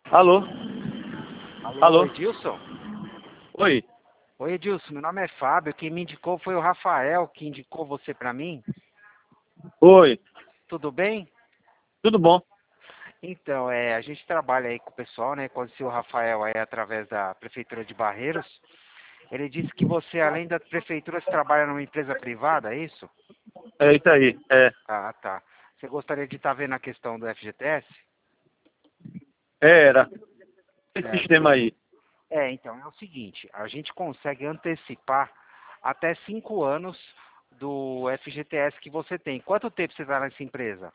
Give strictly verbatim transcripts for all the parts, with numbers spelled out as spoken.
Alô? Alô, Alô? Edilson? Oi. Oi, Edilson, meu nome é Fábio, quem me indicou foi o Rafael, que indicou você pra mim. Oi. Tudo bem? Tudo bom? Então, é, a gente trabalha aí com o pessoal, né? Conheci o Rafael aí através da Prefeitura de Barreiros. Ele disse que você, além da Prefeitura, você trabalha numa empresa privada, é isso? É isso aí. É. Ah, tá. Você gostaria de estar vendo a questão do F G T S? Era. Esse Certo. sistema aí. É, então, é o seguinte, a gente consegue antecipar até cinco anos do F G T S que você tem. Quanto tempo você está nessa empresa?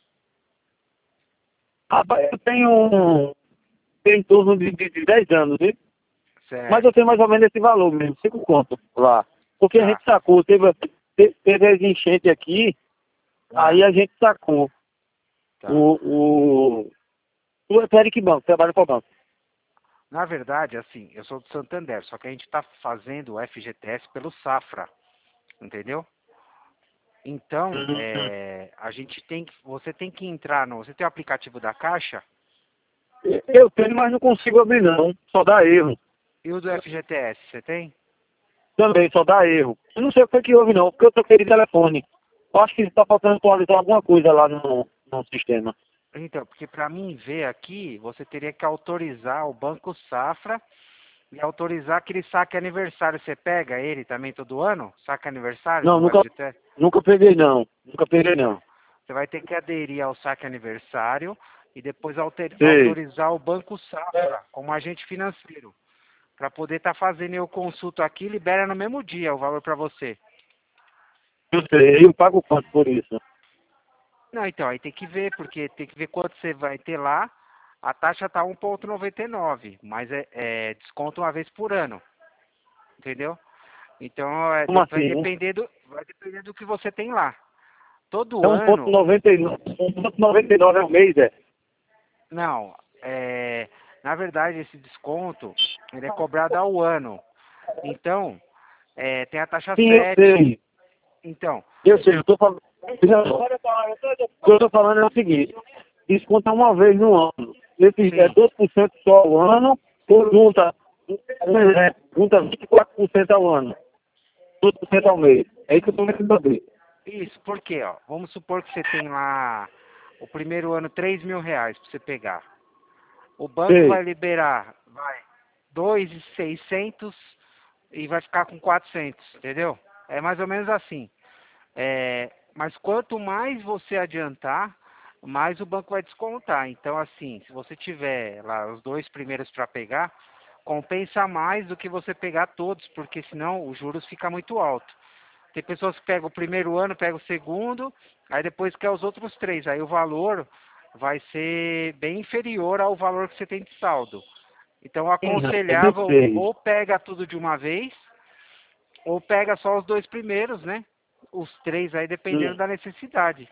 Rapaz, eu tenho um... Tenho em torno de, de, de dez anos, viu? Mas eu tenho Certo. mais ou menos esse valor mesmo, cinco conto lá. Porque a Tá. gente sacou, teve, teve, teve as enchentes aqui, Ah, aí a gente sacou tá. o... o o Eric Banco, trabalha com o banco. Na verdade, assim, eu sou do Santander, só que a gente está fazendo o F G T S pelo Safra, entendeu? Então, Uhum. é, a gente tem que, você tem que entrar no, você tem o aplicativo da Caixa Eu tenho, mas não consigo abrir não. Só dá erro. e o do F G T S, você tem? Também, só dá erro. Eu não sei o que foi que houve não, porque eu troquei de telefone. Eu acho que está faltando atualizar alguma coisa lá no, no sistema. Então, porque para mim ver aqui, você teria que autorizar o Banco Safra e autorizar aquele saque aniversário. Você pega ele também todo ano? Saque aniversário Não, do nunca, F G T S? nunca peguei não. Nunca peguei não. Então, você vai ter que aderir ao saque aniversário e depois alter- Sei, autorizar o Banco Safra como agente financeiro. Para poder estar fazendo eu consulto aqui, libera no mesmo dia o valor para você. eu sei. Eu pago quanto por isso? Não, então, aí tem que ver, porque tem que ver quanto você vai ter lá. A taxa tá um vírgula noventa e nove, mas é, é desconto uma vez por ano, entendeu? Então, é, Como de- vai assim? Um- depender do, vai depender do que você tem lá. Todo É um ponto ano, noventa e nove. Um ponto noventa e nove ao mês, é? não, é, na verdade esse desconto, ele é cobrado ao ano. Então, é, tem a taxa Sim, eu sete. sei. Então, Eu sei, eu tô falando. O que eu tô falando é o seguinte. Desconta uma vez no ano. Esse é sim, dois por cento só ao ano, ou junta, é, junta vinte e quatro por cento ao ano. dois por cento ao mês. É isso que eu tô querendo saber. isso, porque, ó, vamos supor que você tem lá o primeiro ano três mil reais para você pegar. O banco vai Sei. liberar, vai, dois mil e seiscentos e vai ficar com quatrocentos, entendeu? É mais ou menos assim. É, mas quanto mais você adiantar, mais o banco vai descontar. Então, assim, se você tiver lá os dois primeiros para pegar, compensa mais do que você pegar todos, porque senão os juros fica muito alto. Tem pessoas que pegam o primeiro ano, pegam o segundo, aí depois quer os outros três. Aí o valor vai ser bem inferior ao valor que você tem de saldo. Então, eu Sim, rapaz, eu aconselhava sei. ou pega tudo de uma vez, ou pega só os dois primeiros, né? Os três aí, dependendo Hum, da necessidade.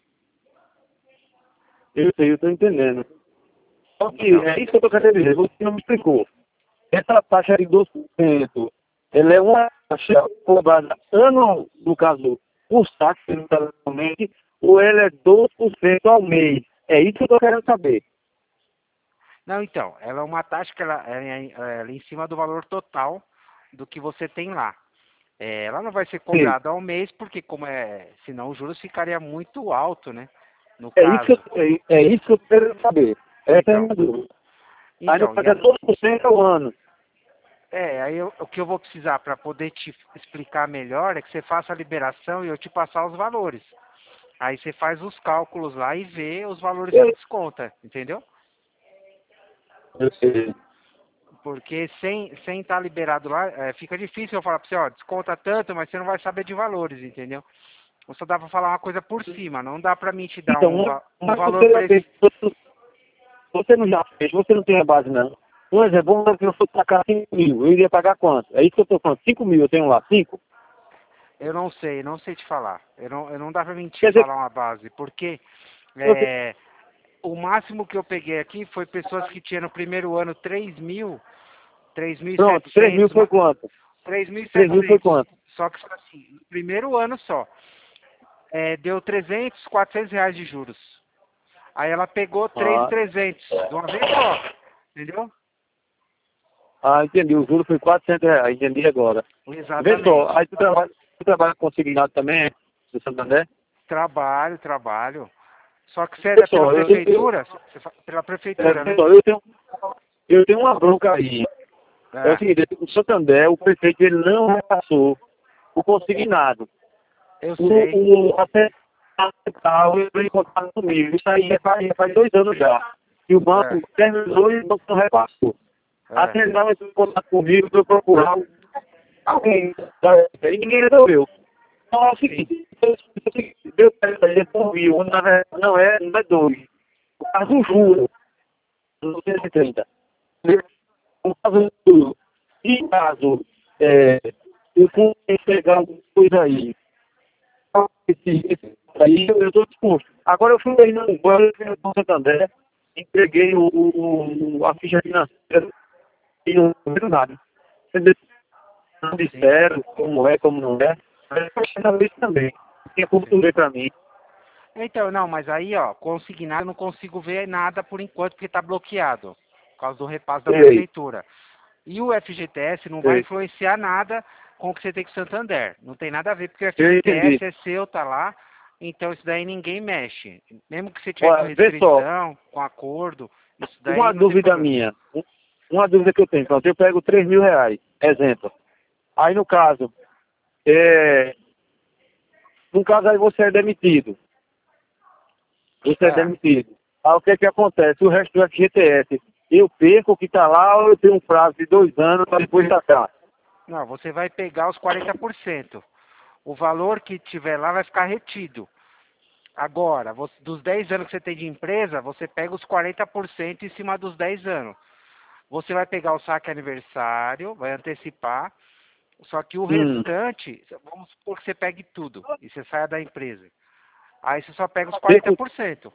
eu sei, eu tô entendendo. Só que Então, é isso que eu tô querendo dizer. Você não me explicou. Essa taxa de dois por cento, ela é uma taxa cobrada ano, no caso, por saque, realmente, ou ela é dois por cento ao mês? É isso que eu tô querendo saber. não, então, ela é uma taxa que ela, ela é, ela é em cima do valor total do que você tem lá. É, ela não vai ser Sim. cobrada ao mês, porque como é, senão os juros ficaria muito alto, né? No É isso que caso. eu, é, é isso que eu quero saber. Essa é a Então, minha dúvida. Aí não então, e paga a, dois por cento ao ano. é, aí eu- o que eu vou precisar para poder te explicar melhor é que você faça a liberação e eu te passar os valores. Aí você faz os cálculos lá e vê os valores que Eu, desconta, entendeu? eu sei. Porque sem sem estar liberado lá, é, fica difícil eu falar para você, ó, desconta tanto, mas você não vai saber de valores, entendeu? Ou só dá para falar uma coisa por cima, não dá para mim te dar Então, um, uma, va- um mas valor você já fez, preciso. você não já fez, você não tem a base não. Um exemplo, vamos dizer que eu fosse pagar cinco mil, eu iria pagar quanto? É isso que eu estou falando, cinco mil eu tenho lá, cinco. Eu não sei, não sei te falar. Eu não, eu não dá para mim te Quer dizer, falar uma base, porque você, é, o máximo que eu peguei aqui foi pessoas que tinham no primeiro ano três mil, três mil e pronto, três mil setecentos, foi quanto? três mil e Três mil foi setecentos. quanto? Só que assim, no primeiro ano só, é, deu trezentos, quatrocentos reais de juros. Aí ela pegou três mil e Ah, trezentos de uma vez só. Entendeu? Ah, entendi. O juro foi quatrocentos reais. Entendi agora. Vê Exatamente. só, aí tu trabalha, tu trabalha consignado também, do Santander? Trabalho, trabalho. Só que você é Vê da, pela só, eu, eu, eu, prefeitura? Você fa- pela é, prefeitura, vê né? só, eu tenho, eu tenho uma bronca aí. É o É, seguinte, o Santander, o prefeito, ele não repassou o consignado. eu sei. O, o até tal, ele entrou em contato comigo. Isso aí é faz, faz dois anos já. E o banco É, terminou e o banco não repassou. é. Até não entrou em contato comigo para eu procurar alguém. da- E ninguém resolveu. Então é o Sim, seguinte, eu quero fazer por mil, na verdade não é, não é dois. O caso do juro, novecentos e trinta. O caso do juro. E caso é, eu consigo pegar alguma coisa aí, esse, esse aí eu estou disposto. Agora eu fui aí no banco, no Santander, entreguei o, o, o- a ficha financeira e não viu nada. Entendeu? Não sim, disseram como é, como não é. Mas eu achei na vez também. Tinha como tu sim. ver pra mim. Então, não, mas aí, ó, consignado eu não consigo ver nada por enquanto porque tá bloqueado. Por causa do repasse da Sei, prefeitura. E o F G T S não vai sei. influenciar nada com o que você tem com o Santander. Não tem nada a ver, porque o Eu F G T S entendi. é seu, tá lá. Então isso daí ninguém mexe. Mesmo que você tiver com Olha, vê só, restrição, com acordo, isso daí uma não tem dúvida problema. minha. um- Uma dúvida que eu tenho. Pronto, eu pego três mil reais, exemplo. Aí no caso, é, no caso aí você é demitido. Você é É. demitido. Aí o que é que acontece? O resto do F G T S, eu perco o que está lá ou eu tenho um prazo de dois anos para depois sacar? Não, você vai pegar os quarenta por cento. O valor que tiver lá vai ficar retido. Agora, você- dos dez anos que você tem de empresa, você pega os quarenta por cento em cima dos dez anos. Você vai pegar o saque aniversário, vai antecipar, só que o Hum, restante, vamos supor que você pegue tudo e você saia da empresa. Aí você só pega os quarenta perco, por cento.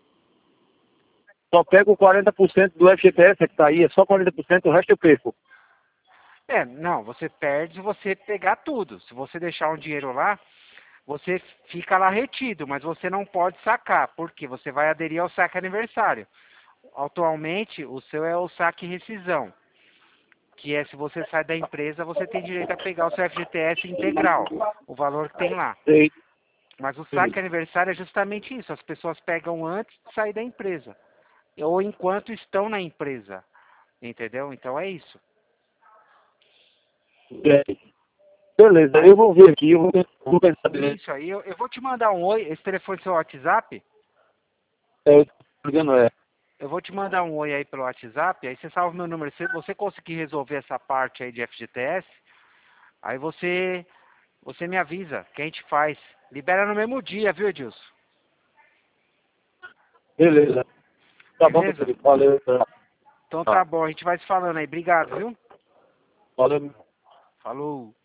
só pego quarenta por cento do F G T S que está aí, é só quarenta por cento, o resto eu perco. É, não, você perde se você pegar tudo. Se você deixar um dinheiro lá, você fica lá retido, mas você não pode sacar, porque você vai aderir ao saque aniversário. Atualmente, o seu é o saque rescisão, que é se você sai da empresa, você tem direito a pegar o seu F G T S integral, o valor que tem lá. Sei. Mas o saque aniversário é justamente isso, as pessoas pegam antes de sair da empresa, ou enquanto estão na empresa, entendeu? Então é isso. É. Beleza, Aí, eu vou ver aqui, eu vou, vou pensar bem. isso aí, eu, eu vou te mandar um oi, esse telefone é seu WhatsApp, É, eu tô ligando, é. eu vou te mandar um oi aí pelo WhatsApp, aí você salva meu número, se você conseguir resolver essa parte aí de F G T S, aí você, você me avisa, que a gente faz. Libera no mesmo dia, viu, Edilson? Beleza. Tá bom, meu Beleza? querido. Valeu. Então Tá. tá bom, a gente vai se falando aí. Obrigado, viu? Valeu. Falou.